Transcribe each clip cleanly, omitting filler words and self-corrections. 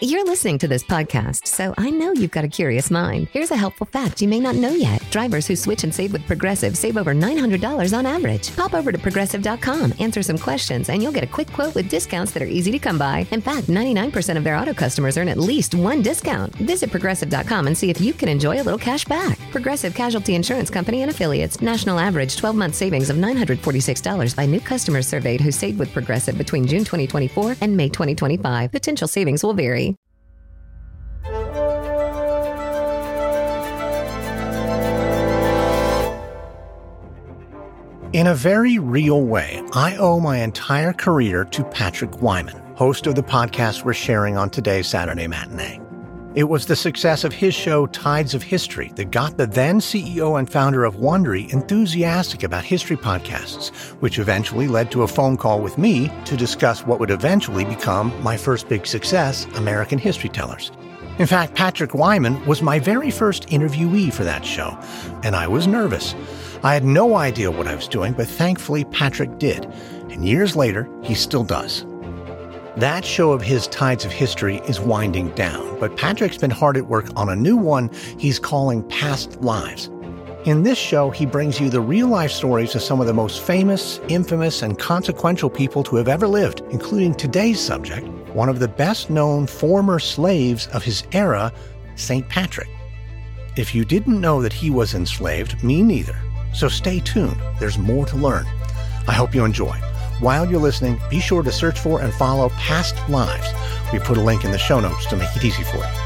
You're listening to this podcast, so I know you've got a curious mind. Here's a helpful fact you may not know yet. Drivers who switch and save with Progressive save over $900 on average. Pop over to Progressive.com, answer some questions, and you'll get a quick quote with discounts that are easy to come by. In fact, 99% of their auto customers earn at least one discount. Visit Progressive.com and see if you can enjoy a little cash back. Progressive Casualty Insurance Company and Affiliates. National average 12-month savings of $946 by new customers surveyed who saved with Progressive between June 2024 and May 2025. Potential savings will vary. In a very real way, I owe my entire career to Patrick Wyman, host of the podcast we're sharing on today's Saturday Matinee. It was the success of his show Tides of History that got the then CEO and founder of Wondery enthusiastic about history podcasts, which eventually led to a phone call with me to discuss what would eventually become my first big success, American History Tellers. In fact, Patrick Wyman was my very first interviewee for that show, and I was nervous. I had no idea what I was doing, but thankfully Patrick did, and years later, he still does. That show of his, Tides of History, is winding down, but Patrick's been hard at work on a new one he's calling Past Lives. In this show, he brings you the real-life stories of some of the most famous, infamous, and consequential people to have ever lived, including today's subject, one of the best-known former slaves of his era, St. Patrick. If you didn't know that he was enslaved, me neither. So stay tuned. There's more to learn. I hope you enjoy. While you're listening, be sure to search for and follow Past Lives. We put a link in the show notes to make it easy for you.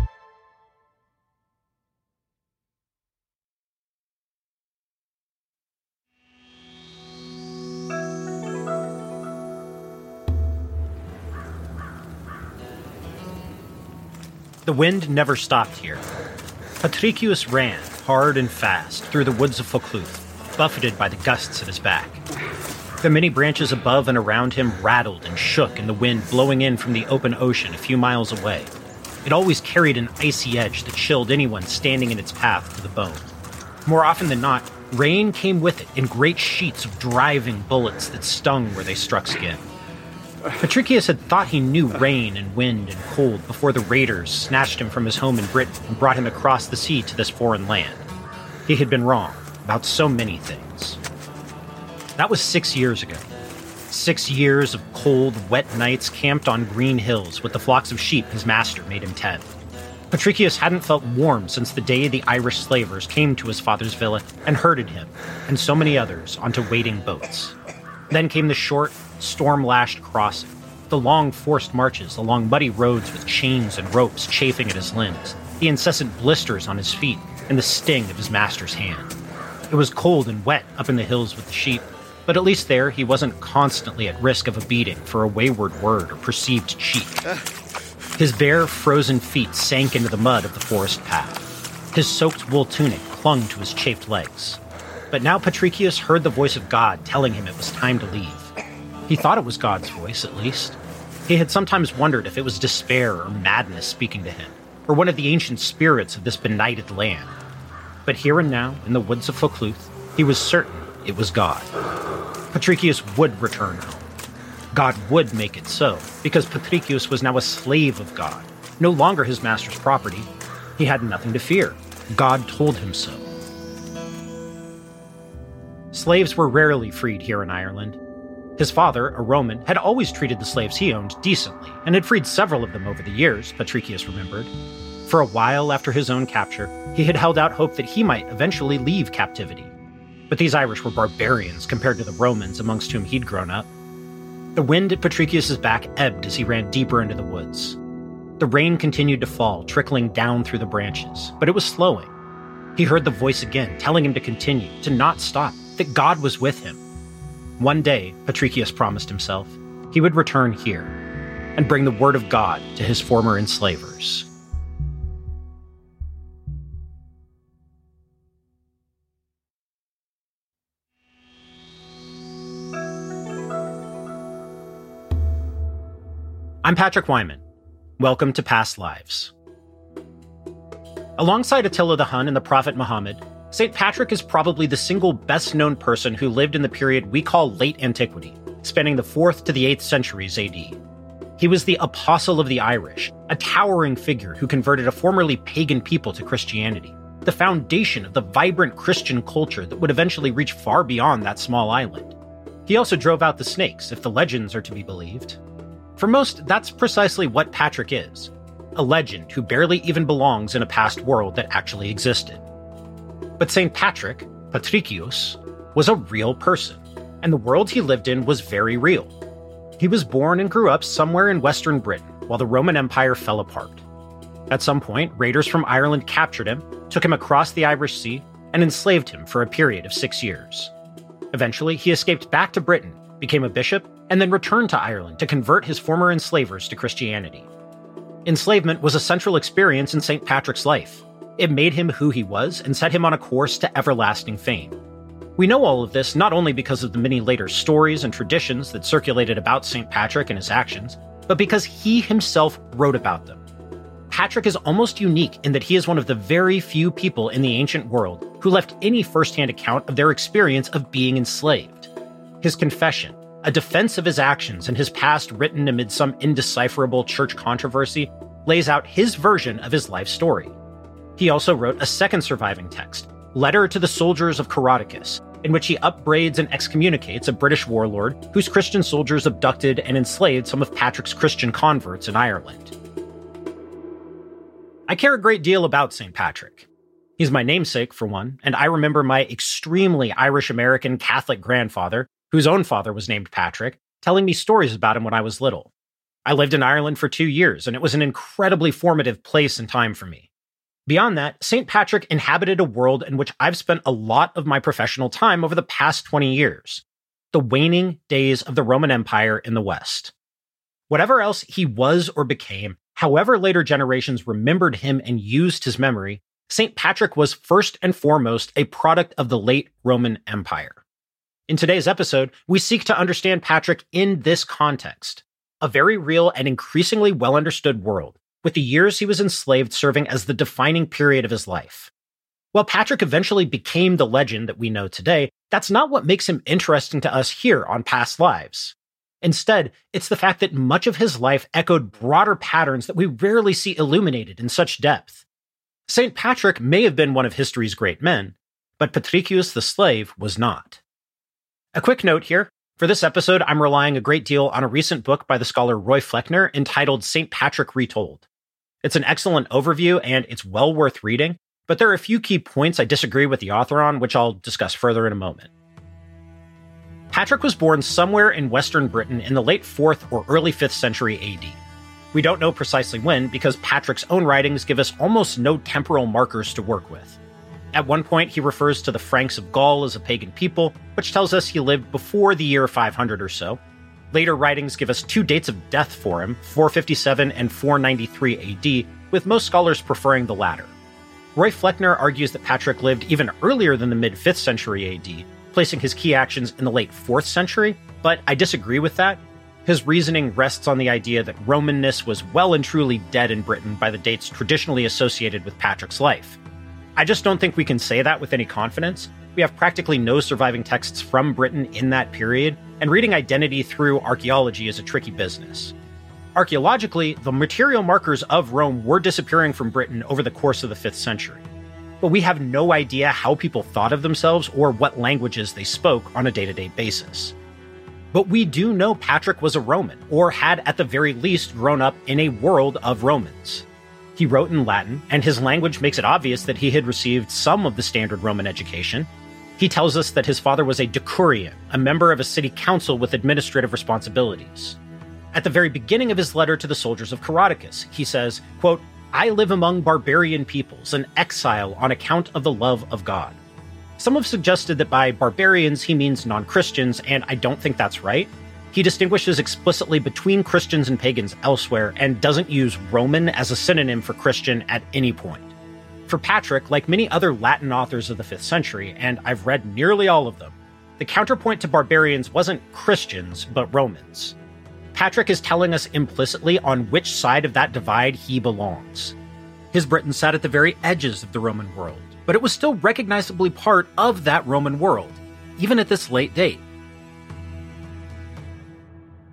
The wind never stopped here. Patricius ran, hard and fast, through the woods of Vaucluse, buffeted by the gusts at his back. The many branches above and around him rattled and shook in the wind blowing in from the open ocean a few miles away. It always carried an icy edge that chilled anyone standing in its path to the bone. More often than not, rain came with it in great sheets of driving bullets that stung where they struck skin. Patricius had thought he knew rain and wind and cold before the raiders snatched him from his home in Britain and brought him across the sea to this foreign land. He had been wrong about so many things. That was 6 years ago. 6 years of cold, wet nights camped on green hills with the flocks of sheep his master made him tend. Patricius hadn't felt warm since the day the Irish slavers came to his father's villa and herded him and so many others onto waiting boats. Then came the short, storm-lashed crossing, the long forced marches along muddy roads with chains and ropes chafing at his limbs, the incessant blisters on his feet, and the sting of his master's hand. It was cold and wet up in the hills with the sheep, but at least there he wasn't constantly at risk of a beating for a wayward word or perceived cheek. His bare, frozen feet sank into the mud of the forest path. His soaked wool tunic clung to his chafed legs. But now Patricius heard the voice of God telling him it was time to leave. He thought it was God's voice, at least. He had sometimes wondered if it was despair or madness speaking to him, or one of the ancient spirits of this benighted land. But here and now, in the woods of Vaucluse, he was certain it was God. Patricius would return home. God would make it so, because Patricius was now a slave of God, no longer his master's property. He had nothing to fear. God told him so. Slaves were rarely freed here in Ireland. His father, a Roman, had always treated the slaves he owned decently, and had freed several of them over the years, Patricius remembered. For a while after his own capture, he had held out hope that he might eventually leave captivity. But these Irish were barbarians compared to the Romans amongst whom he'd grown up. The wind at Patricius's back ebbed as he ran deeper into the woods. The rain continued to fall, trickling down through the branches, but it was slowing. He heard the voice again, telling him to continue, to not stop, that God was with him. One day, Patricius promised himself, he would return here and bring the word of God to his former enslavers. I'm Patrick Wyman. Welcome to Past Lives. Alongside Attila the Hun and the Prophet Muhammad, St. Patrick is probably the single best-known person who lived in the period we call Late Antiquity, spanning the 4th to the 8th centuries AD. He was the Apostle of the Irish, a towering figure who converted a formerly pagan people to Christianity, the foundation of the vibrant Christian culture that would eventually reach far beyond that small island. He also drove out the snakes, if the legends are to be believed. For most, that's precisely what Patrick is, a legend who barely even belongs in a past world that actually existed. But St. Patrick, Patricius, was a real person, and the world he lived in was very real. He was born and grew up somewhere in Western Britain while the Roman Empire fell apart. At some point, raiders from Ireland captured him, took him across the Irish Sea, and enslaved him for a period of 6 years. Eventually, he escaped back to Britain, became a bishop, and then returned to Ireland to convert his former enslavers to Christianity. Enslavement was a central experience in St. Patrick's life. It made him who he was and set him on a course to everlasting fame. We know all of this not only because of the many later stories and traditions that circulated about St. Patrick and his actions, but because he himself wrote about them. Patrick is almost unique in that he is one of the very few people in the ancient world who left any first-hand account of their experience of being enslaved. His confession, a defense of his actions and his past written amid some indecipherable church controversy, lays out his version of his life story. He also wrote a second surviving text, Letter to the Soldiers of Coroticus, in which he upbraids and excommunicates a British warlord whose Christian soldiers abducted and enslaved some of Patrick's Christian converts in Ireland. I care a great deal about St. Patrick. He's my namesake, for one, and I remember my extremely Irish-American Catholic grandfather, whose own father was named Patrick, telling me stories about him when I was little. I lived in Ireland for 2 years, and it was an incredibly formative place and time for me. Beyond that, St. Patrick inhabited a world in which I've spent a lot of my professional time over the past 20 years, the waning days of the Roman Empire in the West. Whatever else he was or became, however later generations remembered him and used his memory, St. Patrick was first and foremost a product of the late Roman Empire. In today's episode, we seek to understand Patrick in this context, a very real and increasingly well-understood world, with the years he was enslaved serving as the defining period of his life. While Patrick eventually became the legend that we know today, that's not what makes him interesting to us here on Past Lives. Instead, it's the fact that much of his life echoed broader patterns that we rarely see illuminated in such depth. St. Patrick may have been one of history's great men, but Patricius the slave was not. A quick note here. For this episode, I'm relying a great deal on a recent book by the scholar Roy Fleckner entitled St. Patrick Retold. It's an excellent overview and it's well worth reading, but there are a few key points I disagree with the author on, which I'll discuss further in a moment. Patrick was born somewhere in Western Britain in the late 4th or early 5th century AD. We don't know precisely when because Patrick's own writings give us almost no temporal markers to work with. At one point, he refers to the Franks of Gaul as a pagan people, which tells us he lived before the year 500 or so. Later writings give us 2 dates of death for him, 457 and 493 AD, with most scholars preferring the latter. Roy Fleckner argues that Patrick lived even earlier than the mid-5th century AD, placing his key actions in the late 4th century, but I disagree with that. His reasoning rests on the idea that Romanness was well and truly dead in Britain by the dates traditionally associated with Patrick's life. I just don't think we can say that with any confidence. We have practically no surviving texts from Britain in that period, and reading identity through archaeology is a tricky business. Archaeologically, the material markers of Rome were disappearing from Britain over the course of the 5th century. But we have no idea how people thought of themselves or what languages they spoke on a day-to-day basis. But we do know Patrick was a Roman, or had at the very least grown up in a world of Romans. He wrote in Latin, and his language makes it obvious that he had received some of the standard Roman education. He tells us that his father was a decurion, a member of a city council with administrative responsibilities. At the very beginning of his letter to the soldiers of Coroticus, he says, quote, "I live among barbarian peoples, an exile on account of the love of God." Some have suggested that by barbarians he means non-Christians, and I don't think that's right. He distinguishes explicitly between Christians and pagans elsewhere, and doesn't use Roman as a synonym for Christian at any point. For Patrick, like many other Latin authors of the 5th century, and I've read nearly all of them, the counterpoint to barbarians wasn't Christians, but Romans. Patrick is telling us implicitly on which side of that divide he belongs. His Britain sat at the very edges of the Roman world, but it was still recognizably part of that Roman world, even at this late date.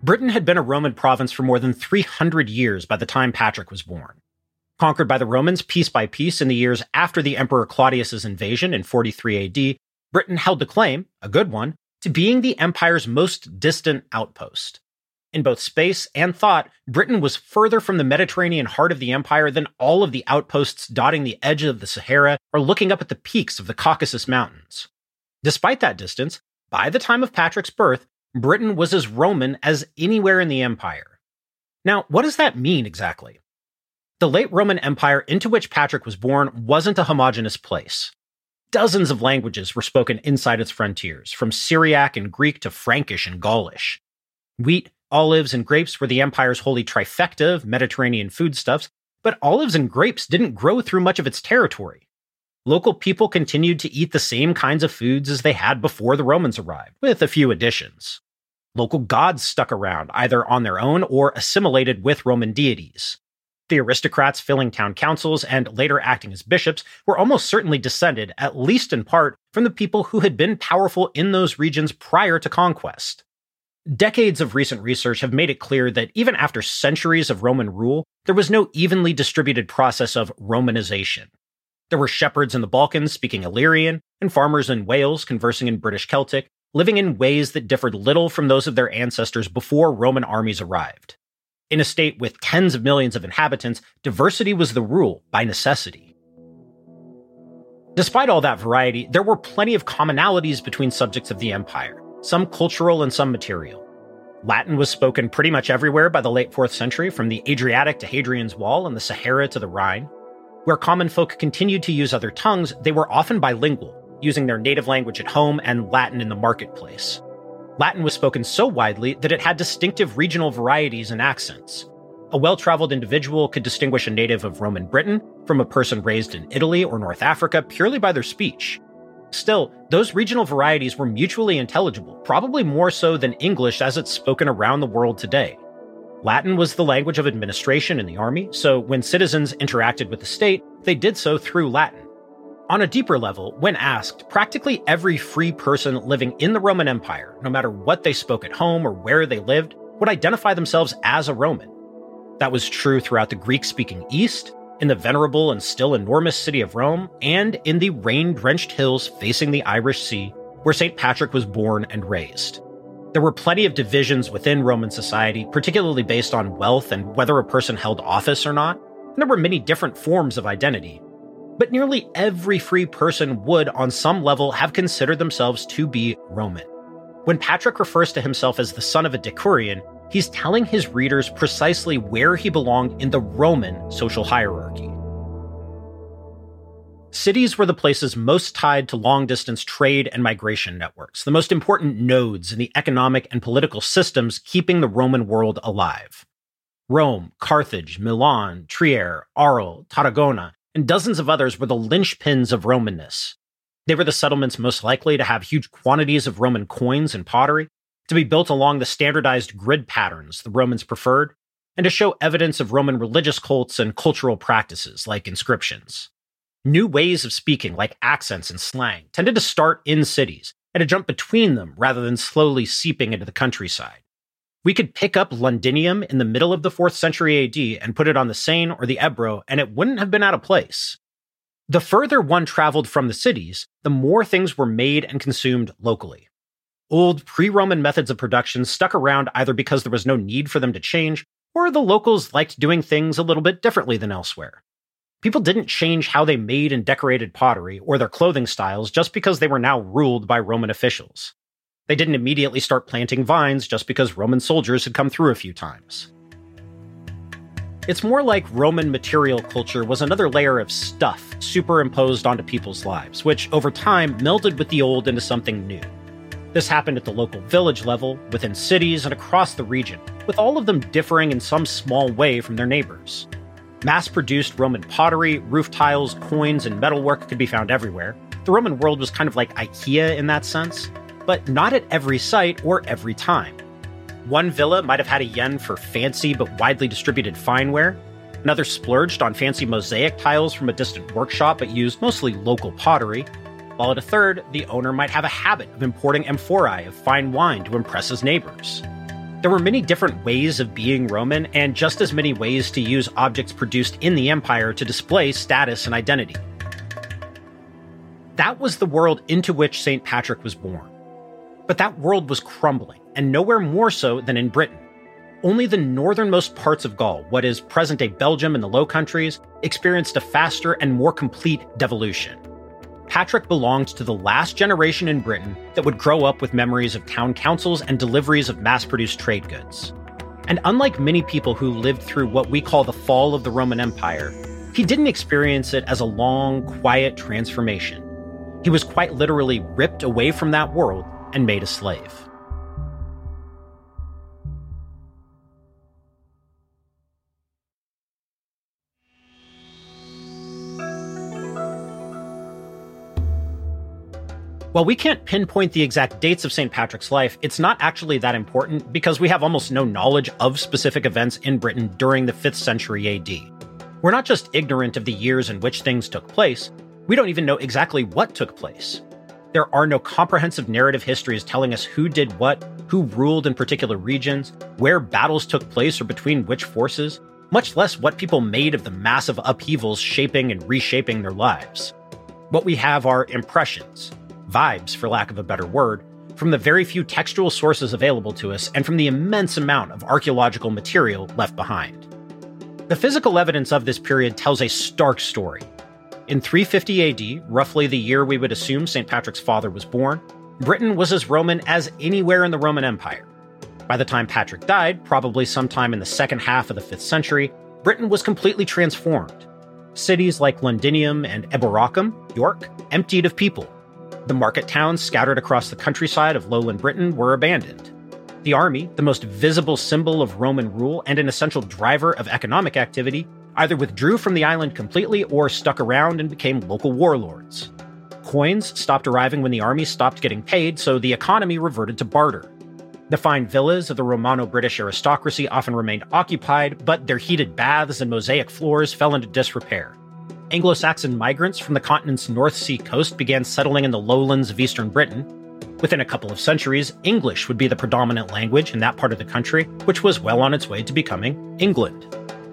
Britain had been a Roman province for more than 300 years by the time Patrick was born. Conquered by the Romans piece by piece in the years after the Emperor Claudius's invasion in 43 AD, Britain held the claim, a good one, to being the empire's most distant outpost. In both space and thought, Britain was further from the Mediterranean heart of the empire than all of the outposts dotting the edge of the Sahara or looking up at the peaks of the Caucasus Mountains. Despite that distance, by the time of Patrick's birth, Britain was as Roman as anywhere in the empire. Now, what does that mean exactly? The late Roman Empire into which Patrick was born wasn't a homogeneous place. Dozens of languages were spoken inside its frontiers, from Syriac and Greek to Frankish and Gaulish. Wheat, olives, and grapes were the empire's holy trifecta of Mediterranean foodstuffs, but olives and grapes didn't grow through much of its territory. Local people continued to eat the same kinds of foods as they had before the Romans arrived, with a few additions. Local gods stuck around, either on their own or assimilated with Roman deities. The aristocrats filling town councils and later acting as bishops were almost certainly descended, at least in part, from the people who had been powerful in those regions prior to conquest. Decades of recent research have made it clear that even after centuries of Roman rule, there was no evenly distributed process of Romanization. There were shepherds in the Balkans speaking Illyrian, and farmers in Wales conversing in British Celtic, living in ways that differed little from those of their ancestors before Roman armies arrived. In a state with tens of millions of inhabitants, diversity was the rule by necessity. Despite all that variety, there were plenty of commonalities between subjects of the empire, some cultural and some material. Latin was spoken pretty much everywhere by the late 4th century, from the Adriatic to Hadrian's Wall and the Sahara to the Rhine. Where common folk continued to use other tongues, they were often bilingual, using their native language at home and Latin in the marketplace. Latin was spoken so widely that it had distinctive regional varieties and accents. A well-traveled individual could distinguish a native of Roman Britain from a person raised in Italy or North Africa purely by their speech. Still, those regional varieties were mutually intelligible, probably more so than English as it's spoken around the world today. Latin was the language of administration in the army, so when citizens interacted with the state, they did so through Latin. On a deeper level, when asked, practically every free person living in the Roman Empire, no matter what they spoke at home or where they lived, would identify themselves as a Roman. That was true throughout the Greek-speaking East, in the venerable and still enormous city of Rome, and in the rain-drenched hills facing the Irish Sea, where St. Patrick was born and raised. There were plenty of divisions within Roman society, particularly based on wealth and whether a person held office or not, and there were many different forms of identity. But nearly every free person would, on some level, have considered themselves to be Roman. When Patrick refers to himself as the son of a decurion, he's telling his readers precisely where he belonged in the Roman social hierarchy. Cities were the places most tied to long-distance trade and migration networks, the most important nodes in the economic and political systems keeping the Roman world alive. Rome, Carthage, Milan, Trier, Arles, Tarragona, and dozens of others were the linchpins of Romanness. They were the settlements most likely to have huge quantities of Roman coins and pottery, to be built along the standardized grid patterns the Romans preferred, and to show evidence of Roman religious cults and cultural practices like inscriptions. New ways of speaking, like accents and slang, tended to start in cities and to jump between them rather than slowly seeping into the countryside. We could pick up Londinium in the middle of the 4th century AD and put it on the Seine or the Ebro, and it wouldn't have been out of place. The further one traveled from the cities, the more things were made and consumed locally. Old pre-Roman methods of production stuck around either because there was no need for them to change, or the locals liked doing things a little bit differently than elsewhere. People didn't change how they made and decorated pottery or their clothing styles just because they were now ruled by Roman officials. They didn't immediately start planting vines just because Roman soldiers had come through a few times. It's more like Roman material culture was another layer of stuff superimposed onto people's lives, which over time melded with the old into something new. This happened at the local village level, within cities, and across the region, with all of them differing in some small way from their neighbors. Mass-produced Roman pottery, roof tiles, coins, and metalwork could be found everywhere. The Roman world was kind of like IKEA in that sense, but not at every site or every time. One villa might have had a yen for fancy but widely distributed fineware. Another splurged on fancy mosaic tiles from a distant workshop but used mostly local pottery. While at a third, the owner might have a habit of importing amphorae of fine wine to impress his neighbors. There were many different ways of being Roman, and just as many ways to use objects produced in the empire to display status and identity. That was the world into which St. Patrick was born. But that world was crumbling, and nowhere more so than in Britain. Only the northernmost parts of Gaul, what is present-day Belgium and the Low Countries, experienced a faster and more complete devolution. Patrick belonged to the last generation in Britain that would grow up with memories of town councils and deliveries of mass-produced trade goods. And unlike many people who lived through what we call the fall of the Roman Empire, he didn't experience it as a long, quiet transformation. He was quite literally ripped away from that world and made a slave. While we can't pinpoint the exact dates of St. Patrick's life, it's not actually that important because we have almost no knowledge of specific events in Britain during the 5th century AD. We're not just ignorant of the years in which things took place, we don't even know exactly what took place. There are no comprehensive narrative histories telling us who did what, who ruled in particular regions, where battles took place or between which forces, much less what people made of the massive upheavals shaping and reshaping their lives. What we have are impressions, vibes, for lack of a better word, from the very few textual sources available to us and from the immense amount of archaeological material left behind. The physical evidence of this period tells a stark story. In 350 AD, roughly the year we would assume St. Patrick's father was born, Britain was as Roman as anywhere in the Roman Empire. By the time Patrick died, probably sometime in the second half of the 5th century, Britain was completely transformed. Cities like Londinium and Eboracum, York, emptied of people. The market towns scattered across the countryside of lowland Britain were abandoned. The army, the most visible symbol of Roman rule and an essential driver of economic activity, either withdrew from the island completely or stuck around and became local warlords. Coins stopped arriving when the army stopped getting paid, so the economy reverted to barter. The fine villas of the Romano-British aristocracy often remained occupied, but their heated baths and mosaic floors fell into disrepair. Anglo-Saxon migrants from the continent's North Sea coast began settling in the lowlands of eastern Britain. Within a couple of centuries, English would be the predominant language in that part of the country, which was well on its way to becoming England.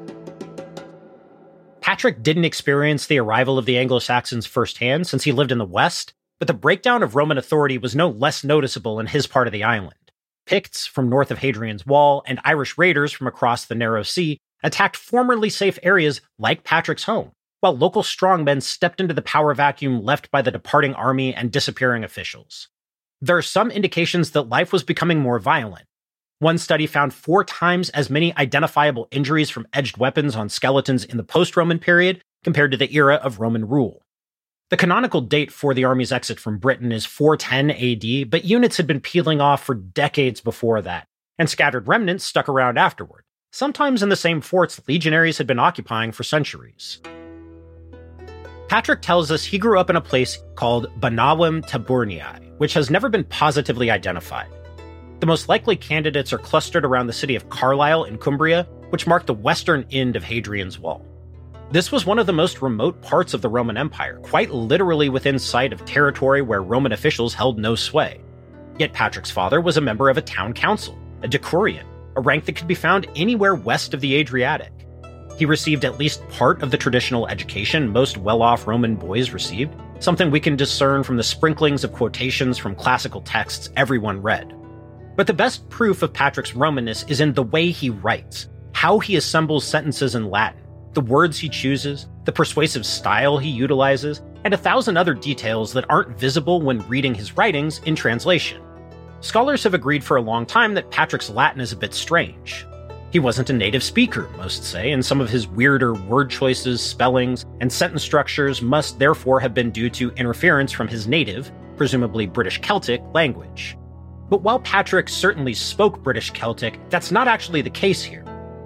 Patrick didn't experience the arrival of the Anglo-Saxons firsthand since he lived in the West, but the breakdown of Roman authority was no less noticeable in his part of the island. Picts from north of Hadrian's Wall and Irish raiders from across the Narrow Sea attacked formerly safe areas like Patrick's home, while local strongmen stepped into the power vacuum left by the departing army and disappearing officials. There are some indications that life was becoming more violent. One study found 4 times as many identifiable injuries from edged weapons on skeletons in the post-Roman period compared to the era of Roman rule. The canonical date for the army's exit from Britain is 410 AD, but units had been peeling off for decades before that, and scattered remnants stuck around afterward, sometimes in the same forts legionaries had been occupying for centuries. Patrick tells us he grew up in a place called Banawem Taburnii, which has never been positively identified. The most likely candidates are clustered around the city of Carlisle in Cumbria, which marked the western end of Hadrian's Wall. This was one of the most remote parts of the Roman Empire, quite literally within sight of territory where Roman officials held no sway. Yet Patrick's father was a member of a town council, a decurion, a rank that could be found anywhere west of the Adriatic. He received at least part of the traditional education most well-off Roman boys received, something we can discern from the sprinklings of quotations from classical texts everyone read. But the best proof of Patrick's Romanness is in the way he writes, how he assembles sentences in Latin, the words he chooses, the persuasive style he utilizes, and 1,000 other details that aren't visible when reading his writings in translation. Scholars have agreed for a long time that Patrick's Latin is a bit strange. He wasn't a native speaker, most say, and some of his weirder word choices, spellings, and sentence structures must therefore have been due to interference from his native, presumably British Celtic, language. But while Patrick certainly spoke British Celtic, that's not actually the case here.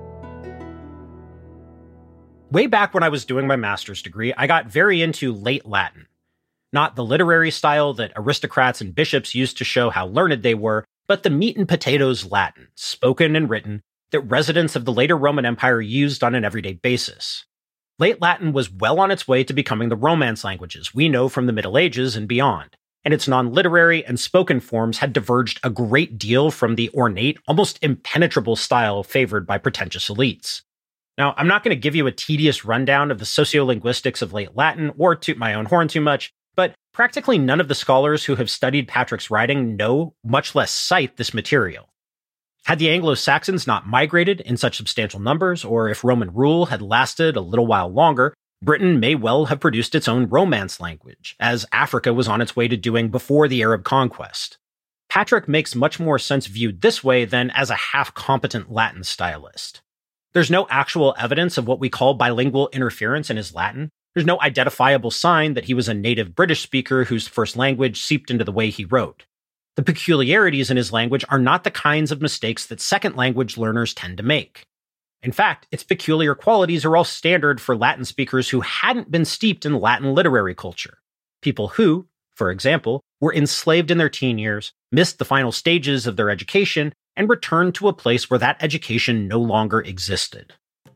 Way back when I was doing my master's degree, I got very into late Latin. Not the literary style that aristocrats and bishops used to show how learned they were, but the meat and potatoes Latin, spoken and written, that residents of the later Roman Empire used on an everyday basis. Late Latin was well on its way to becoming the Romance languages we know from the Middle Ages and beyond, and its non-literary and spoken forms had diverged a great deal from the ornate, almost impenetrable style favored by pretentious elites. Now, I'm not going to give you a tedious rundown of the sociolinguistics of late Latin or toot my own horn too much, but practically none of the scholars who have studied Patrick's writing know, much less cite, this material. Had the Anglo-Saxons not migrated in such substantial numbers, or if Roman rule had lasted a little while longer, Britain may well have produced its own Romance language, as Africa was on its way to doing before the Arab conquest. Patrick makes much more sense viewed this way than as a half-competent Latin stylist. There's no actual evidence of what we call bilingual interference in his Latin. There's no identifiable sign that he was a native British speaker whose first language seeped into the way he wrote. The peculiarities in his language are not the kinds of mistakes that second language learners tend to make. In fact, its peculiar qualities are all standard for Latin speakers who hadn't been steeped in Latin literary culture. People who, for example, were enslaved in their teen years, missed the final stages of their education, and returned to a place where that education no longer existed.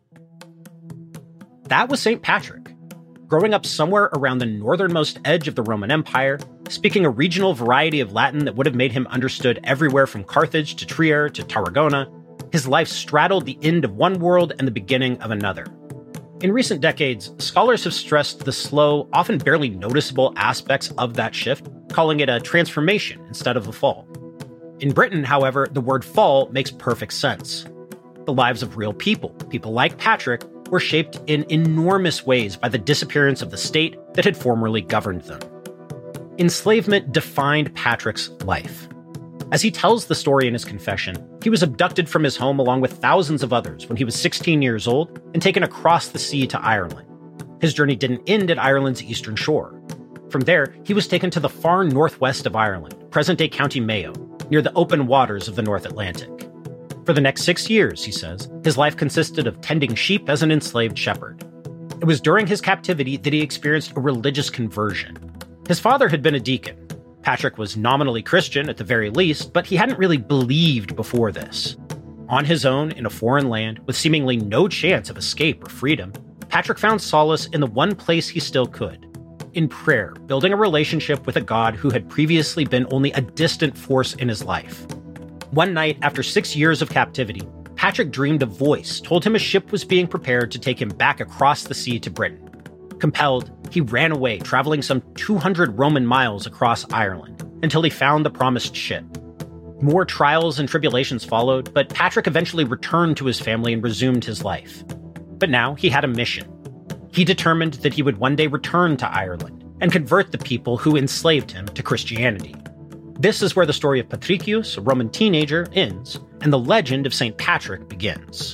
That was St. Patrick. Growing up somewhere around the northernmost edge of the Roman Empire, speaking a regional variety of Latin that would have made him understood everywhere from Carthage to Trier to Tarragona, his life straddled the end of one world and the beginning of another. In recent decades, scholars have stressed the slow, often barely noticeable aspects of that shift, calling it a transformation instead of a fall. In Britain, however, the word fall makes perfect sense. The lives of real people like Patrick, were shaped in enormous ways by the disappearance of the state that had formerly governed them. Enslavement defined Patrick's life. As he tells the story in his confession, he was abducted from his home along with thousands of others when he was 16 years old and taken across the sea to Ireland. His journey didn't end at Ireland's eastern shore. From there, he was taken to the far northwest of Ireland, present-day County Mayo, near the open waters of the North Atlantic. For the next 6 years, he says, his life consisted of tending sheep as an enslaved shepherd. It was during his captivity that he experienced a religious conversion. His father had been a deacon. Patrick was nominally Christian at the very least, but he hadn't really believed before this. On his own, in a foreign land, with seemingly no chance of escape or freedom, Patrick found solace in the one place he still could: in prayer, building a relationship with a God who had previously been only a distant force in his life. One night, after 6 years of captivity, Patrick dreamed a voice told him a ship was being prepared to take him back across the sea to Britain. Compelled, he ran away, traveling some 200 Roman miles across Ireland, until he found the promised ship. More trials and tribulations followed, but Patrick eventually returned to his family and resumed his life. But now he had a mission. He determined that he would one day return to Ireland and convert the people who enslaved him to Christianity. This is where the story of Patricius, a Roman teenager, ends, and the legend of St. Patrick begins.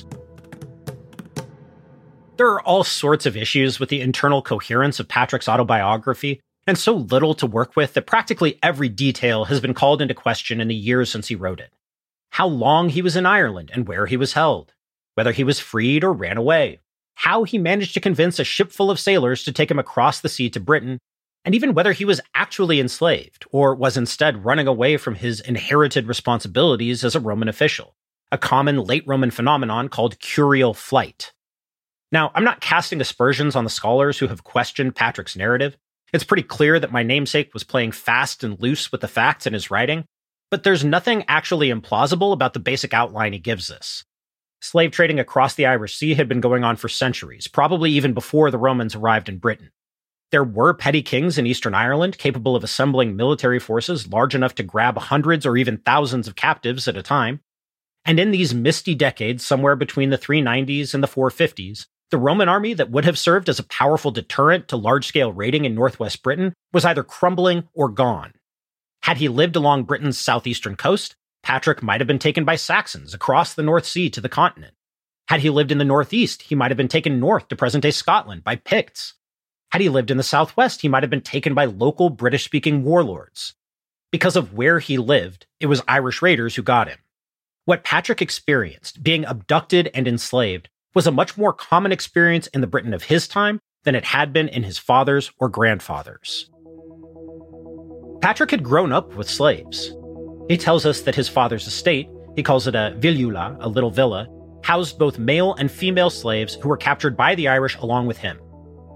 There are all sorts of issues with the internal coherence of Patrick's autobiography, and so little to work with that practically every detail has been called into question in the years since he wrote it. How long he was in Ireland and where he was held, whether he was freed or ran away, how he managed to convince a ship full of sailors to take him across the sea to Britain, and even whether he was actually enslaved or was instead running away from his inherited responsibilities as a Roman official, a common late Roman phenomenon called curial flight. Now, I'm not casting aspersions on the scholars who have questioned Patrick's narrative. It's pretty clear that my namesake was playing fast and loose with the facts in his writing, but there's nothing actually implausible about the basic outline he gives us. Slave trading across the Irish Sea had been going on for centuries, probably even before the Romans arrived in Britain. There were petty kings in Eastern Ireland capable of assembling military forces large enough to grab hundreds or even thousands of captives at a time. And in these misty decades, somewhere between the 390s and the 450s, the Roman army that would have served as a powerful deterrent to large-scale raiding in northwest Britain was either crumbling or gone. Had he lived along Britain's southeastern coast, Patrick might have been taken by Saxons across the North Sea to the continent. Had he lived in the northeast, he might have been taken north to present-day Scotland by Picts. Had he lived in the southwest, he might have been taken by local British-speaking warlords. Because of where he lived, it was Irish raiders who got him. What Patrick experienced, being abducted and enslaved, was a much more common experience in the Britain of his time than it had been in his father's or grandfather's. Patrick had grown up with slaves. He tells us that his father's estate, he calls it a villula, a little villa, housed both male and female slaves who were captured by the Irish along with him.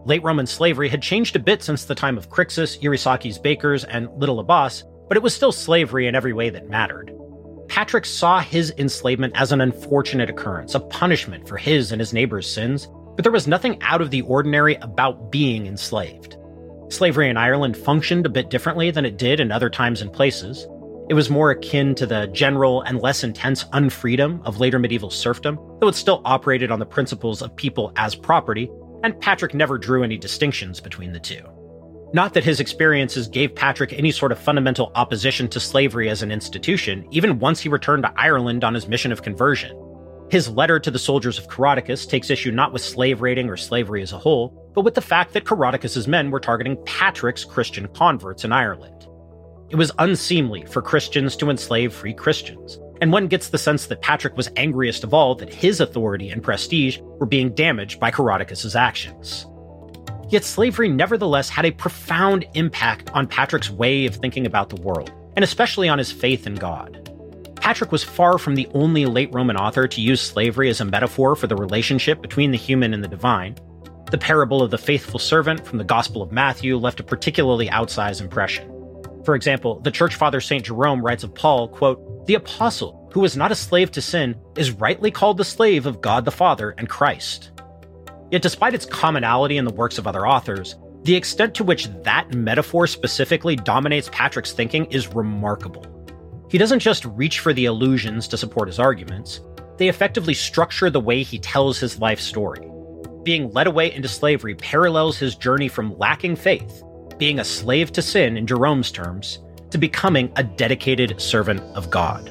Late Roman slavery had changed a bit since the time of Crixus, Irisaki's bakers, and Little Abbas, but it was still slavery in every way that mattered. Patrick saw his enslavement as an unfortunate occurrence, a punishment for his and his neighbors' sins, but there was nothing out of the ordinary about being enslaved. Slavery in Ireland functioned a bit differently than it did in other times and places. It was more akin to the general and less intense unfreedom of later medieval serfdom, though it still operated on the principles of people as property, and Patrick never drew any distinctions between the two. Not that his experiences gave Patrick any sort of fundamental opposition to slavery as an institution, even once he returned to Ireland on his mission of conversion. His letter to the soldiers of Caroticus takes issue not with slave raiding or slavery as a whole, but with the fact that Caroticus's men were targeting Patrick's Christian converts in Ireland. It was unseemly for Christians to enslave free Christians, and one gets the sense that Patrick was angriest of all that his authority and prestige were being damaged by Caroticus's actions. Yet slavery nevertheless had a profound impact on Patrick's way of thinking about the world, and especially on his faith in God. Patrick was far from the only late Roman author to use slavery as a metaphor for the relationship between the human and the divine. The parable of the faithful servant from the Gospel of Matthew left a particularly outsized impression. For example, the church father St. Jerome writes of Paul, quote, "The apostle, who was not a slave to sin, is rightly called the slave of God the Father and Christ." Yet despite its commonality in the works of other authors, the extent to which that metaphor specifically dominates Patrick's thinking is remarkable. He doesn't just reach for the allusions to support his arguments, they effectively structure the way he tells his life story. Being led away into slavery parallels his journey from lacking faith, being a slave to sin in Jerome's terms, to becoming a dedicated servant of God.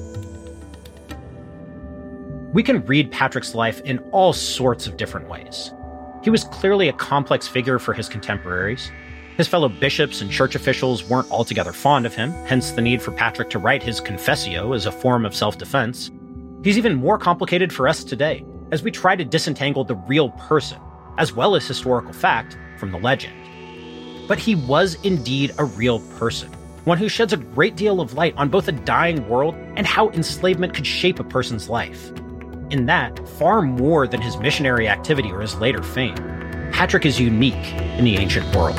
We can read Patrick's life in all sorts of different ways. He was clearly a complex figure for his contemporaries. His fellow bishops and church officials weren't altogether fond of him, hence the need for Patrick to write his Confessio as a form of self-defense. He's even more complicated for us today, as we try to disentangle the real person, as well as historical fact, from the legend. But he was indeed a real person, one who sheds a great deal of light on both a dying world and how enslavement could shape a person's life. In that, far more than his missionary activity or his later fame, Patrick is unique in the ancient world.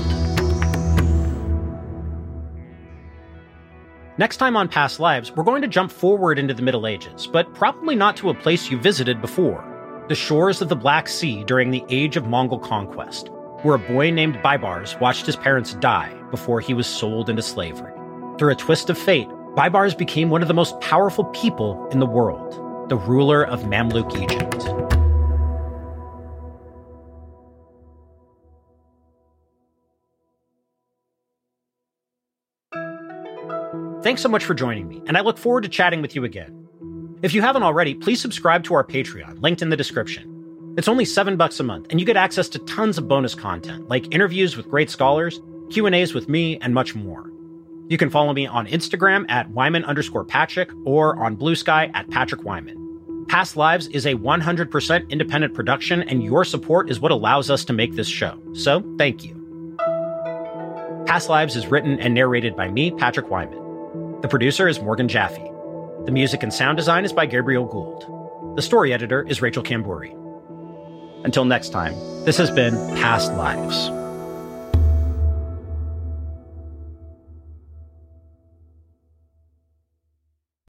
Next time on Past Lives, we're going to jump forward into the Middle Ages, but probably not to a place you visited before, the shores of the Black Sea during the Age of Mongol Conquest, where a boy named Baibars watched his parents die before he was sold into slavery. Through a twist of fate, Baibars became one of the most powerful people in the world, the ruler of Mamluk Egypt. Thanks so much for joining me, and I look forward to chatting with you again. If you haven't already, please subscribe to our Patreon, linked in the description. It's only $7 a month, and you get access to tons of bonus content, like interviews with great scholars, Q&As with me, and much more. You can follow me on Instagram at Wyman_Patrick or on Blue Sky at Patrick Wyman. Past Lives is a 100% independent production, and your support is what allows us to make this show. So, thank you. Past Lives is written and narrated by me, Patrick Wyman. The producer is Morgan Jaffe. The music and sound design is by Gabriel Gould. The story editor is Rachel Camburi. Until next time, this has been Past Lives.